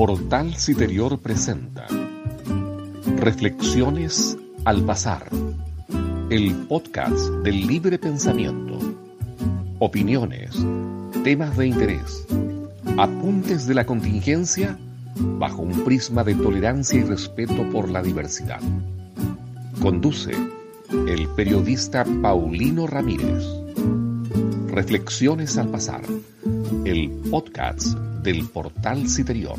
Portal Citerior presenta Reflexiones al Pasar, el podcast del libre pensamiento, opiniones, temas de interés, apuntes de la contingencia bajo un prisma de tolerancia y respeto por la diversidad. Conduce el periodista Paulino Ramírez. Reflexiones al Pasar, el podcast del Portal Citerior.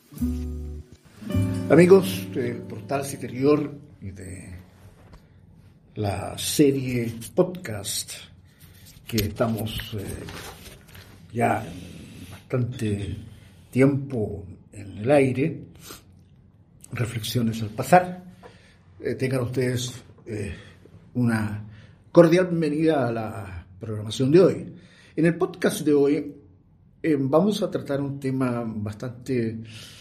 Amigos del Portal Citerior y de la serie podcast que estamos ya bastante tiempo en el aire, Reflexiones al Pasar, tengan ustedes una cordial bienvenida a la programación de hoy. En el podcast de hoy vamos a tratar un tema bastante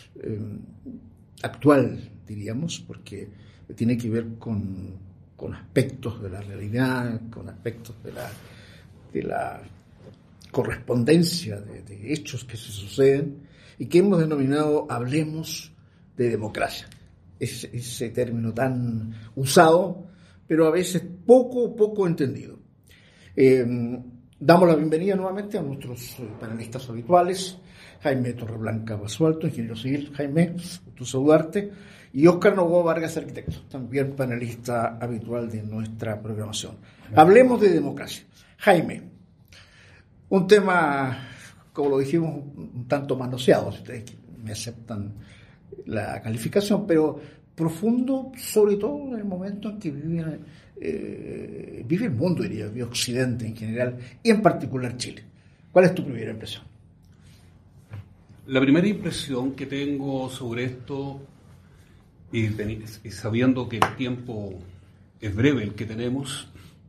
actual, diríamos, porque tiene que ver con aspectos de la realidad, con aspectos de la correspondencia de hechos que se suceden y que hemos denominado Hablemos de Democracia. Ese término tan usado, pero a veces poco entendido. Damos la bienvenida nuevamente a nuestros panelistas habituales, Jaime Torreblanca Basualto, ingeniero civil. Jaime, gusto saludarte. Y Óscar Novoa Vargas, arquitecto, también panelista habitual de nuestra programación. Hablemos de democracia. Jaime, un tema, como lo dijimos, un tanto manoseado, si ustedes me aceptan la calificación, pero profundo, sobre todo en el momento en que vive el mundo, diría, vive Occidente en general, y en particular Chile. ¿Cuál es tu primera impresión? La primera impresión que tengo sobre esto, y sabiendo que el tiempo es breve el que tenemos,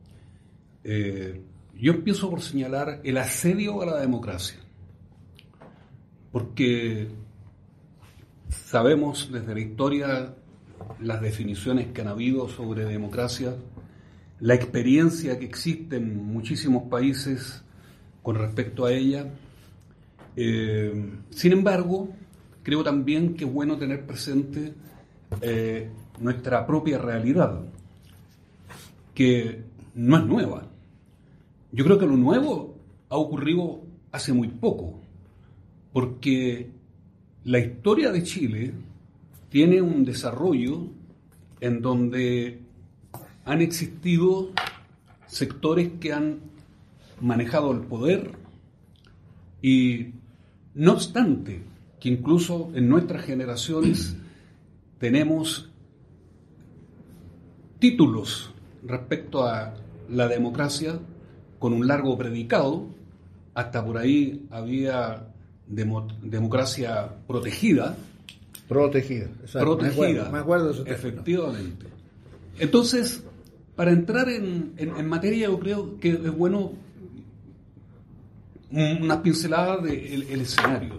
yo empiezo por señalar el asedio a la democracia. Porque sabemos desde la historia las definiciones que han habido sobre democracia, la experiencia que existe en muchísimos países con respecto a ella. Sin embargo, creo también que es bueno tener presente nuestra propia realidad, que no es nueva. Yo creo que lo nuevo ha ocurrido hace muy poco, porque la historia de Chile tiene un desarrollo en donde han existido sectores que han manejado el poder y, no obstante, que incluso en nuestras generaciones tenemos títulos respecto a la democracia con un largo predicado, hasta por ahí había democracia protegida. Exacto. Protegida, me acuerdo de eso. efectivamente. Entonces, para entrar en materia, yo creo que es bueno una pincelada del escenario.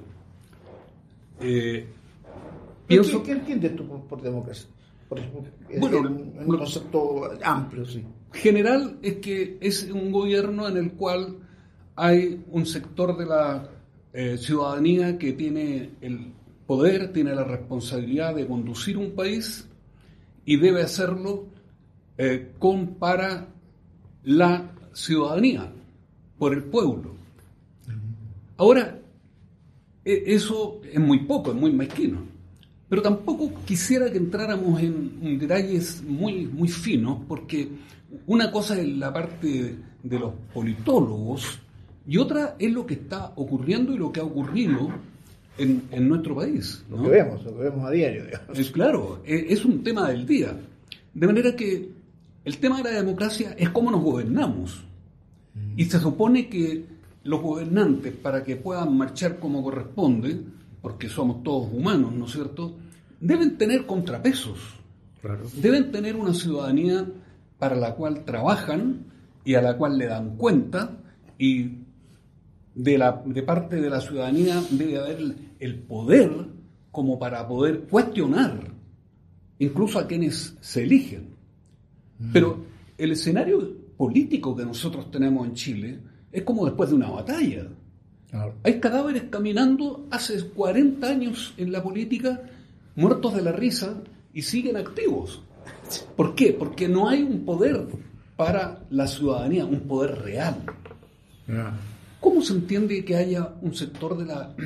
Pienso, ¿Qué entiendes tú por democracia? Bueno, un concepto amplio, sí. General es que es un gobierno en el cual hay un sector de la ciudadanía que tiene el poder, tiene la responsabilidad de conducir un país y debe hacerlo para la ciudadanía, por el pueblo. Ahora, eso es muy poco, es muy mezquino, pero tampoco quisiera que entráramos en detalles muy finos, porque una cosa es la parte de los politólogos y otra es lo que está ocurriendo y lo que ha ocurrido en nuestro país, ¿no? Lo que vemos a diario, digamos. Claro, es un tema del día. De manera que el tema de la democracia es cómo nos gobernamos. Y se supone que los gobernantes, para que puedan marchar como corresponde, porque somos todos humanos, ¿no es cierto?, deben tener contrapesos. Claro. Deben tener una ciudadanía para la cual trabajan y a la cual le dan cuenta, y de parte de la ciudadanía debe haber el poder como para poder cuestionar incluso a quienes se eligen. Pero el escenario político que nosotros tenemos en Chile es como después de una batalla. Claro. Hay cadáveres caminando hace 40 años en la política, muertos de la risa, y siguen activos. ¿Por qué? Porque no hay un poder para la ciudadanía, un poder real. Yeah. ¿Cómo se entiende que haya un sector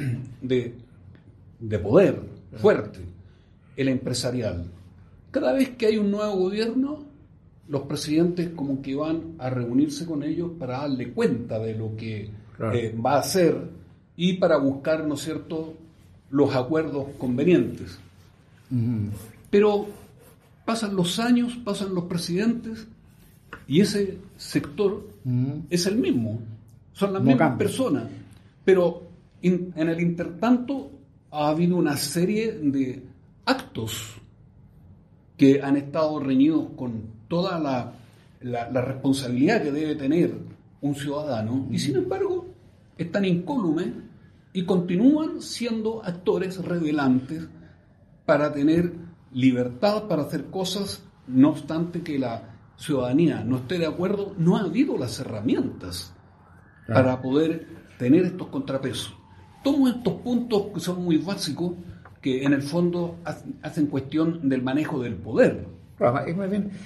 de poder fuerte, el empresarial? Cada vez que hay un nuevo gobierno, los presidentes como que van a reunirse con ellos para darle cuenta de lo que va a hacer y para buscar, ¿no es cierto?, los acuerdos convenientes. Pero pasan los años, pasan los presidentes y ese sector es el mismo, son las mismas personas, pero en el intertanto ha habido una serie de actos que han estado reñidos con toda la responsabilidad que debe tener un ciudadano, y sin embargo están incólumes y continúan siendo actores revelantes para tener libertad para hacer cosas, no obstante que la ciudadanía no esté de acuerdo. No ha habido las herramientas para poder tener estos contrapesos. Tomo estos puntos que son muy básicos, que en el fondo hacen cuestión del manejo del poder. Claro, es más bien,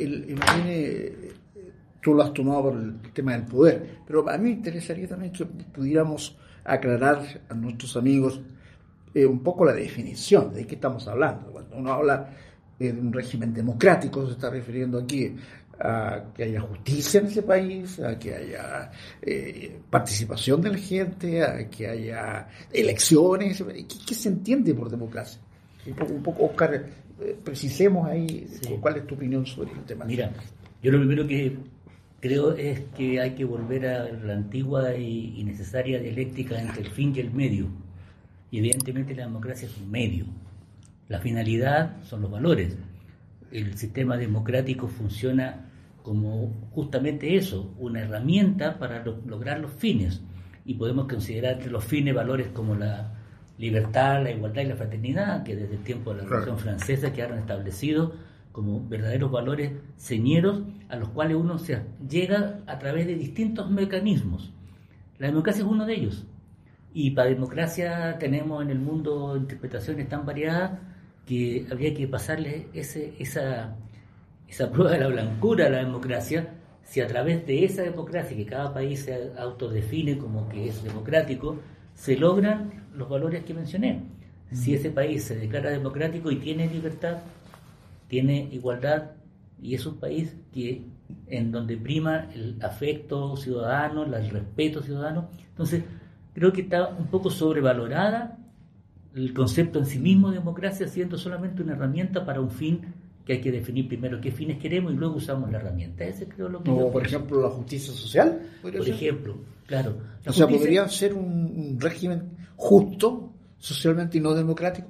tú lo has tomado por el tema del poder, pero a mí me interesaría también que pudiéramos aclarar a nuestros amigos un poco la definición de qué estamos hablando. Cuando uno habla de un régimen democrático, se está refiriendo aquí a que haya justicia en ese país, a que haya participación de la gente, a que haya elecciones. ¿Qué se entiende por democracia? Un poco, Oscar, precisemos ahí cuál es tu opinión sobre el tema. Mira, yo lo primero que creo es que hay que volver a la antigua y necesaria dialéctica entre el fin y el medio. Y evidentemente la democracia es un medio. La finalidad son los valores. El sistema democrático funciona como justamente eso, una herramienta para lograr los fines. Y podemos considerar entre los fines valores como la libertad, la igualdad y la fraternidad, que desde el tiempo de la Revolución Francesa quedaron establecidos como verdaderos valores señeros a los cuales uno se llega a través de distintos mecanismos. La democracia es uno de ellos. Y para democracia tenemos en el mundo interpretaciones tan variadas que habría que pasarle esa prueba de la blancura a la democracia, si a través de esa democracia que cada país se autodefine como que es democrático, se logran los valores que mencioné. Si ese país se declara democrático y tiene libertad, tiene igualdad, y es un país en donde prima el afecto ciudadano, el respeto ciudadano, entonces creo que está un poco sobrevalorada el concepto en sí mismo de democracia, siendo solamente una herramienta para un fin que hay que definir primero qué fines queremos y luego usamos la herramienta. Ese creo lo que no, por ejemplo, la justicia social. Por ejemplo, claro. O sea, ¿podría ser un régimen justo socialmente y no democrático?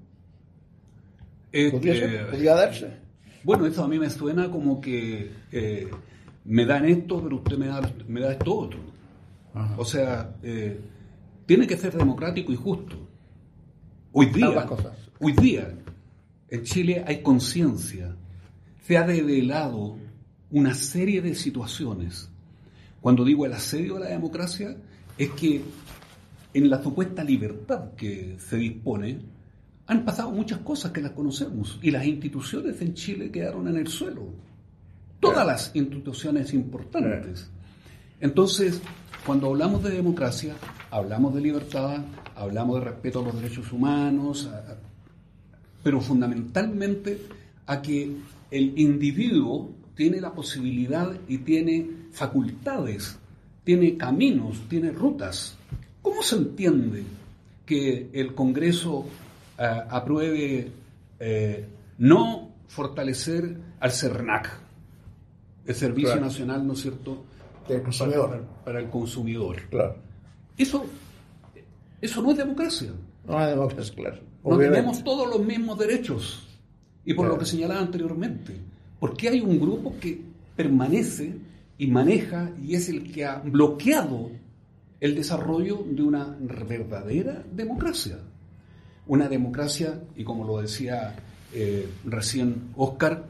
¿Podría darse? Bueno, eso a mí me suena como que me dan esto, pero usted me da esto otro. Ajá. O sea, tiene que ser democrático y justo. Hoy día en Chile hay conciencia. Se ha develado una serie de situaciones. Cuando digo el asedio a la democracia, es que en la supuesta libertad que se dispone, han pasado muchas cosas que las conocemos, y las instituciones en Chile quedaron en el suelo. Todas las instituciones importantes. Entonces, cuando hablamos de democracia, hablamos de libertad, hablamos de respeto a los derechos humanos, pero fundamentalmente a que el individuo tiene la posibilidad y tiene facultades, tiene caminos, tiene rutas. ¿Cómo se entiende que el Congreso apruebe no fortalecer al CERNAC, el Servicio Nacional, ¿no es cierto?, para el consumidor? Claro. Eso no es democracia. No es democracia, claro. No tenemos todos los mismos derechos. Y por lo que señalaba anteriormente, porque hay un grupo que permanece y maneja y es el que ha bloqueado el desarrollo de una verdadera democracia. Una democracia, y como lo decía recién Oscar,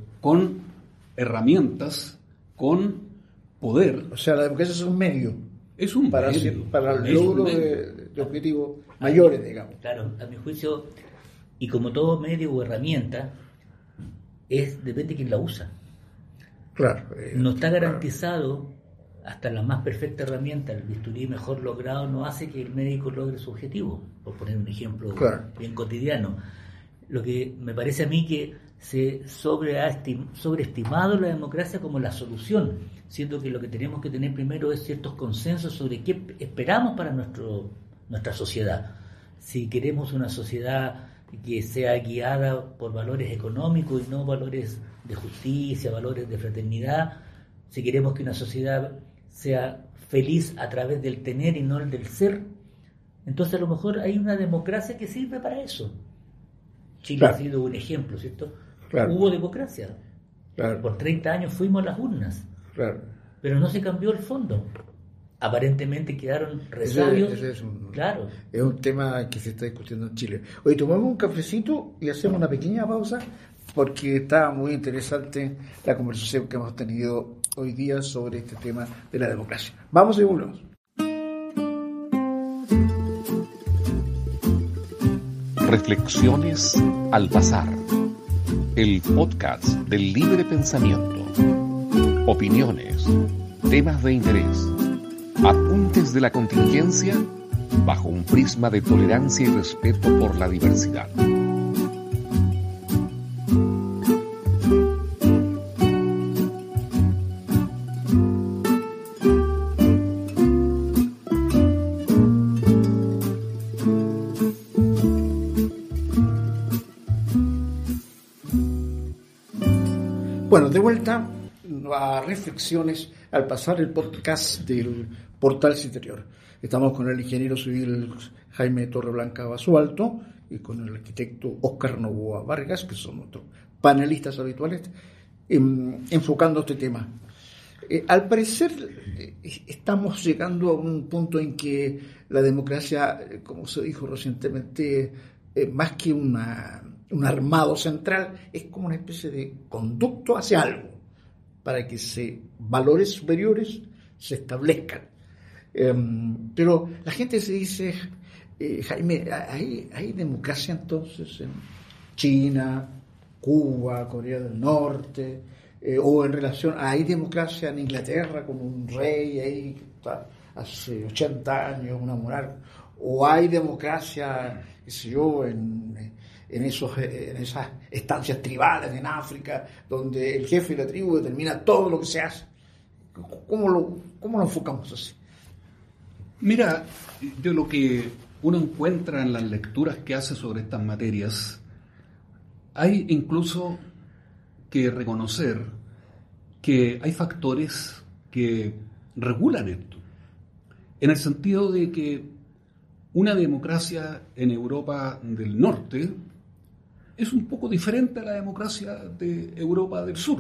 con herramientas, con poder. O sea, la democracia es un medio. Es un para el logro de objetivos mayores, digamos. Claro, a mi juicio, y como todo medio o herramienta, depende de quién la usa. Claro. No está garantizado, hasta la más perfecta herramienta, el bisturí mejor logrado no hace que el médico logre su objetivo, por poner un ejemplo bien cotidiano. Lo que me parece a mí que se ha sobreestimado la democracia como la solución, siendo que lo que tenemos que tener primero es ciertos consensos sobre qué esperamos para nuestra sociedad. Si queremos una sociedad que sea guiada por valores económicos y no valores de justicia, valores de fraternidad, si queremos que una sociedad sea feliz a través del tener y no el del ser, entonces a lo mejor hay una democracia que sirve para eso. Chile ha sido un ejemplo, ¿cierto? Hubo democracia. Por 30 años fuimos a las urnas. Pero no se cambió el fondo. Aparentemente quedaron resabios. Es un tema que se está discutiendo en Chile. Hoy tomamos un cafecito y hacemos una pequeña pausa porque está muy interesante la conversación que hemos tenido hoy día sobre este tema de la democracia. Vamos y volvemos. Reflexiones al pasar. El podcast del libre pensamiento. Opiniones, temas de interés, apuntes de la contingencia bajo un prisma de tolerancia y respeto por la diversidad. Bueno, de vuelta a Reflexiones al pasar, el podcast del Portal Interior. Estamos con el ingeniero civil Jaime Torreblanca Basualto y con el arquitecto Óscar Novoa Vargas, que son nuestros panelistas habituales, enfocando este tema. Al parecer estamos llegando a un punto en que la democracia, como se dijo recientemente, más que un armado central, es como una especie de conducto hacia algo, para que valores superiores se establezcan. Pero la gente se dice, Jaime, ¿hay democracia entonces en China, Cuba, Corea del Norte? O en relación, ¿hay democracia en Inglaterra con un rey ahí que está hace 80 años, una monarca? ¿O hay democracia, qué sé yo, en esas estancias tribales en África, donde el jefe de la tribu determina todo lo que se hace? ¿Cómo lo enfocamos así? Mira, de lo que uno encuentra en las lecturas que hace sobre estas materias, hay incluso que reconocer que hay factores que regulan esto, en el sentido de que una democracia en Europa del Norte es un poco diferente a la democracia de Europa del Sur.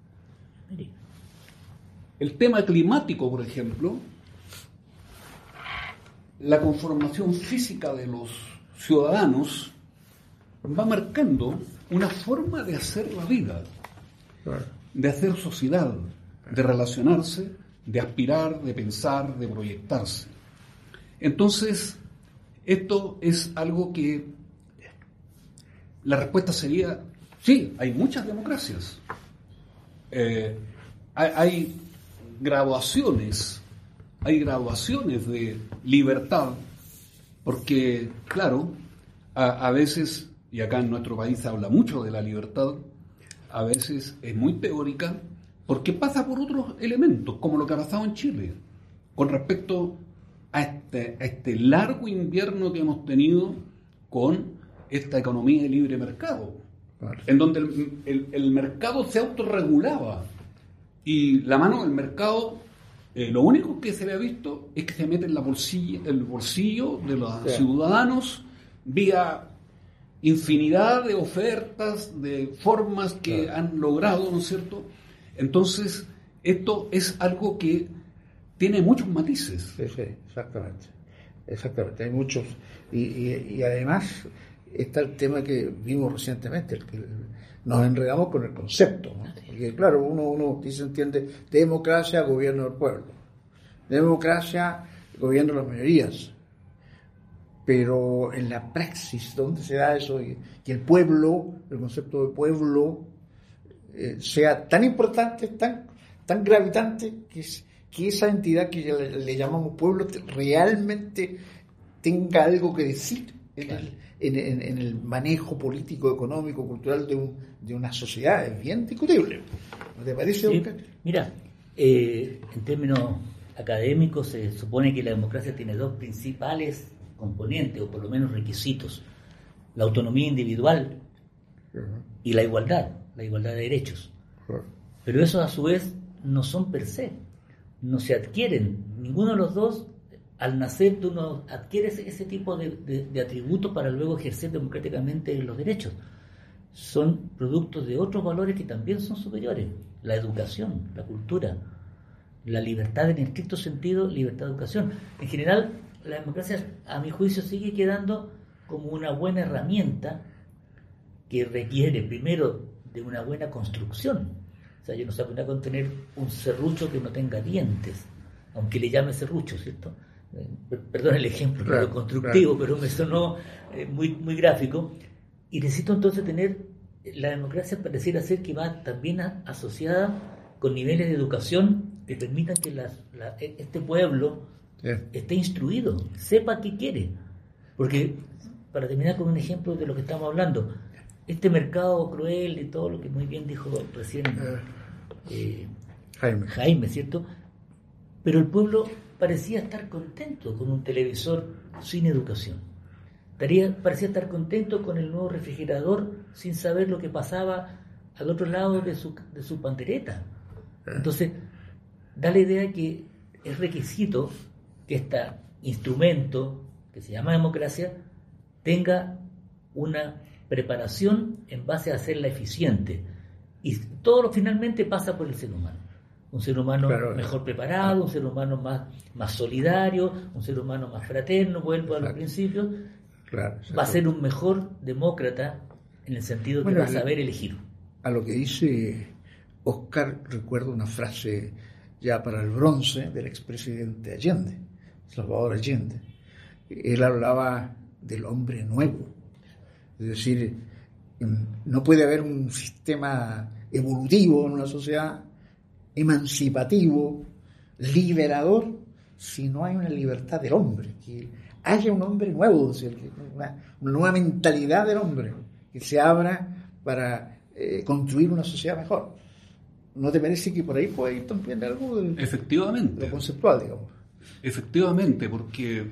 El tema climático, por ejemplo, la conformación física de los ciudadanos va marcando una forma de hacer la vida, de hacer sociedad, de relacionarse, de aspirar, de pensar, de proyectarse. Entonces, esto es algo que la respuesta sería, sí, hay muchas democracias. Hay graduaciones de libertad, porque, claro, a veces, y acá en nuestro país se habla mucho de la libertad, a veces es muy teórica, porque pasa por otros elementos, como lo que ha pasado en Chile, con respecto a este largo invierno que hemos tenido con esta economía de libre mercado, en donde el mercado se autorregulaba, y la mano del mercado, lo único que se le ha visto es que se mete en el bolsillo de los ciudadanos vía infinidad de ofertas, de formas que han logrado, ¿no es cierto? Entonces, esto es algo que tiene muchos matices. Sí, exactamente. Hay muchos. Y además está el tema que vimos recientemente, el que nos enredamos con el concepto, ¿no? Porque claro, uno entiende democracia, gobierno del pueblo. La democracia gobierna las mayorías, pero en la praxis, ¿dónde se da eso? Que el pueblo, el concepto de pueblo, sea tan importante, tan gravitante, que esa entidad que le llamamos pueblo realmente tenga algo que decir en el manejo político, económico, cultural de una sociedad. Es bien discutible. ¿No te parece, Oscar? Mira, en términos académicos se supone que la democracia tiene dos principales componentes, o por lo menos requisitos: la autonomía individual y la igualdad de derechos. Pero esos a su vez no son per se, no se adquieren, ninguno de los dos. Al nacer tú no adquieres ese tipo de atributos para luego ejercer democráticamente los derechos. Son productos de otros valores que también son superiores: la educación, la cultura, la libertad en estricto sentido, libertad de educación. En general, la democracia, a mi juicio, sigue quedando como una buena herramienta que requiere primero de una buena construcción. O sea, yo no sabe nada con tener un serrucho que no tenga dientes, aunque le llame serrucho, ¿cierto? Perdón el ejemplo, claro, constructivo, claro. Pero me sonó muy, muy gráfico. Y necesito entonces tener, la democracia pareciera ser que va también asociada con niveles de educación que permitan que este pueblo esté instruido, sepa qué quiere. Porque, para terminar con un ejemplo de lo que estamos hablando, este mercado cruel y todo lo que muy bien dijo recién Jaime, ¿cierto? Pero el pueblo parecía estar contento con un televisor sin educación. Parecía estar contento con el nuevo refrigerador sin saber lo que pasaba al otro lado de su pandereta. Entonces, da la idea de que es requisito que este instrumento que se llama democracia tenga una preparación en base a hacerla eficiente. Y todo finalmente pasa por el ser humano. Un ser humano mejor preparado, un ser humano más solidario, un ser humano más fraterno, vuelvo a los principios. Va a ser un mejor demócrata en el sentido que va a saber elegir. A lo que dice Oscar, recuerdo una frase ya para el bronce del expresidente Allende, Salvador Allende. Él hablaba del hombre nuevo. Es decir, no puede haber un sistema evolutivo en una sociedad emancipativo, liberador, si no hay una libertad del hombre, que haya un hombre nuevo, una nueva mentalidad del hombre, que se abra para construir una sociedad mejor. ¿No te parece que por ahí puede ir también algo efectivamente, de lo conceptual, digamos? Efectivamente, porque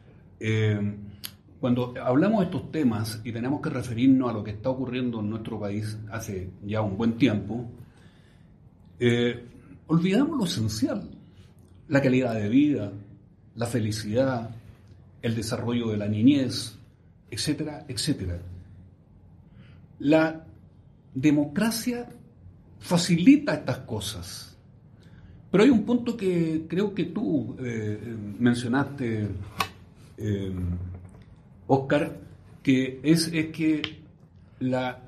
cuando hablamos de estos temas y tenemos que referirnos a lo que está ocurriendo en nuestro país hace ya un buen tiempo, olvidamos lo esencial: la calidad de vida, la felicidad, el desarrollo de la niñez, etcétera, etcétera. La democracia facilita estas cosas. Pero hay un punto que creo que tú mencionaste, Oscar, que es que la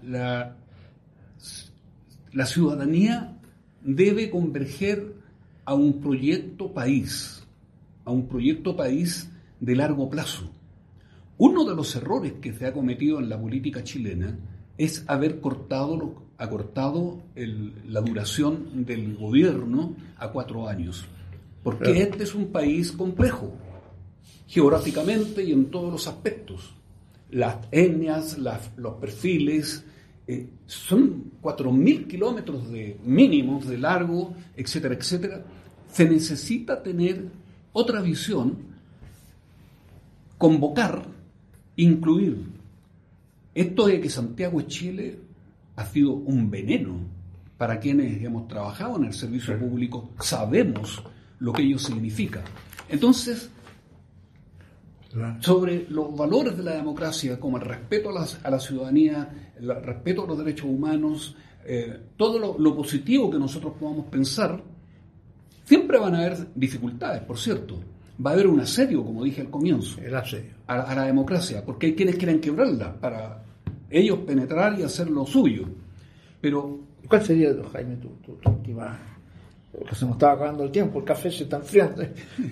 ciudadanía debe converger a un proyecto país de largo plazo. Uno de los errores que se ha cometido en la política chilena es haber acortado la duración del gobierno a 4 años, porque este es un país complejo, geográficamente y en todos los aspectos. Las etnias, los perfiles, son 4.000 kilómetros de mínimos de largo, etcétera, etcétera. Se necesita tener otra visión, convocar, incluir. Esto de que Santiago es Chile ha sido un veneno para quienes hemos trabajado en el servicio público, sabemos lo que ello significa. Entonces, sobre los valores de la democracia, como el respeto a la ciudadanía, el respeto a los derechos humanos, todo lo positivo que nosotros podamos pensar, siempre van a haber dificultades, por cierto. Va a haber un asedio, como dije al comienzo, a la democracia, porque hay quienes quieren quebrarla para ellos penetrar y hacer lo suyo. Pero ¿cuál sería, Jaime, tu última porque se nos estaba acabando el tiempo, el café se está enfriando.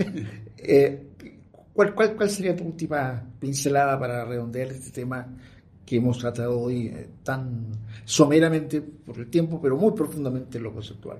¿Cuál sería tu última pincelada para redondear este tema que hemos tratado hoy tan someramente por el tiempo, pero muy profundamente en lo conceptual?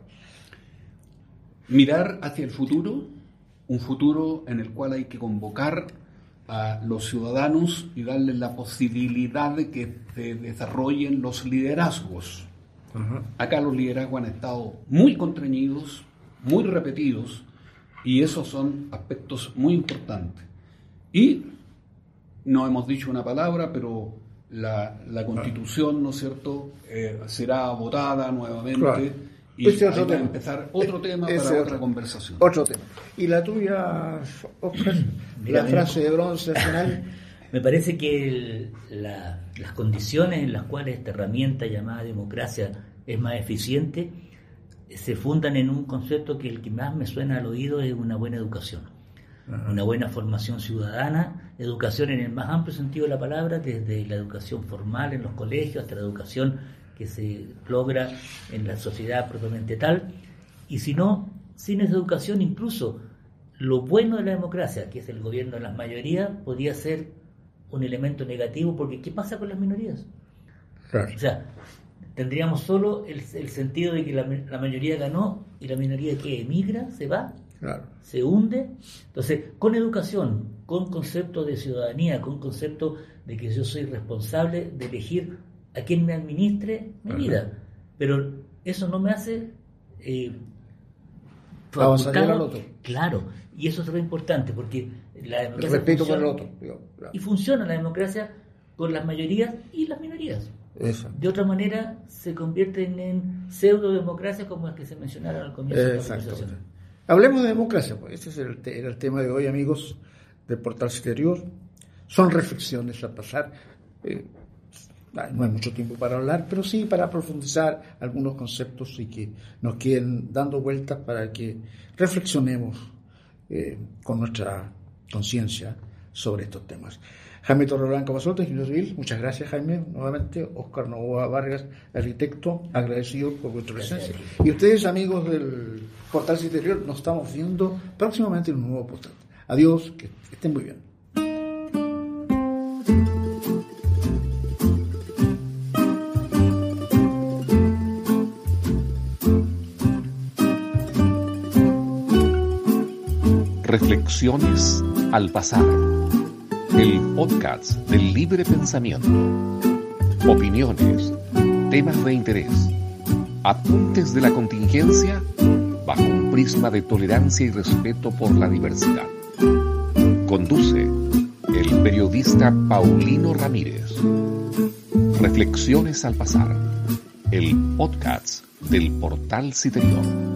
Mirar hacia el futuro, un futuro en el cual hay que convocar a los ciudadanos y darles la posibilidad de que se desarrollen los liderazgos. Uh-huh. Acá los liderazgos han estado muy contrañidos, muy repetidos, y esos son aspectos muy importantes. Y no hemos dicho una palabra, pero la Constitución, ¿no es cierto?, será votada nuevamente. Claro. Y hay que empezar otro tema para otra conversación. Otro tema. ¿Y la tuya, Óscar? La frase de bronce al final. Me parece que las condiciones en las cuales esta herramienta llamada democracia es más eficiente se fundan en un concepto que el que más me suena al oído es una buena educación. Uh-huh. Una buena formación ciudadana, educación en el más amplio sentido de la palabra, desde la educación formal en los colegios hasta la educación que se logra en la sociedad propiamente tal, y si no, sin esa educación, incluso lo bueno de la democracia, que es el gobierno de las mayorías, podría ser un elemento negativo, porque ¿qué pasa con las minorías? Claro. O sea, tendríamos solo el sentido de que la mayoría ganó y la minoría que emigra, se va, claro, se hunde. Entonces, con educación, con concepto de ciudadanía, con concepto de que yo soy responsable de elegir a quien me administre mi vida, pero eso no me hace avanzar al otro. Claro, y eso es lo importante, porque la democracia el respeto por el otro, claro. Y funciona la democracia con las mayorías y las minorías. Exacto. De otra manera se convierten en pseudo-democracias como las que se mencionaron al comienzo de la conversación. Hablemos de democracia, pues este era el tema de hoy, amigos del Portal Citerior. Son reflexiones a pasar. No hay mucho tiempo para hablar, pero sí para profundizar algunos conceptos y que nos queden dando vueltas para que reflexionemos con nuestra conciencia sobre estos temas. Jaime Torreblanca Basualto, ingeniero civil, muchas gracias, Jaime, nuevamente. Óscar Novoa Vargas, arquitecto, agradecido por vuestra presencia. Y ustedes, amigos del Portal Citerior, nos estamos viendo próximamente en un nuevo portal. Adiós, que estén muy bien. Reflexiones al pasar. El podcast del libre pensamiento. Opiniones, temas de interés, apuntes de la contingencia bajo un prisma de tolerancia y respeto por la diversidad. Conduce el periodista Paulino Ramírez. Reflexiones al pasar. El podcast del Portal Citerior.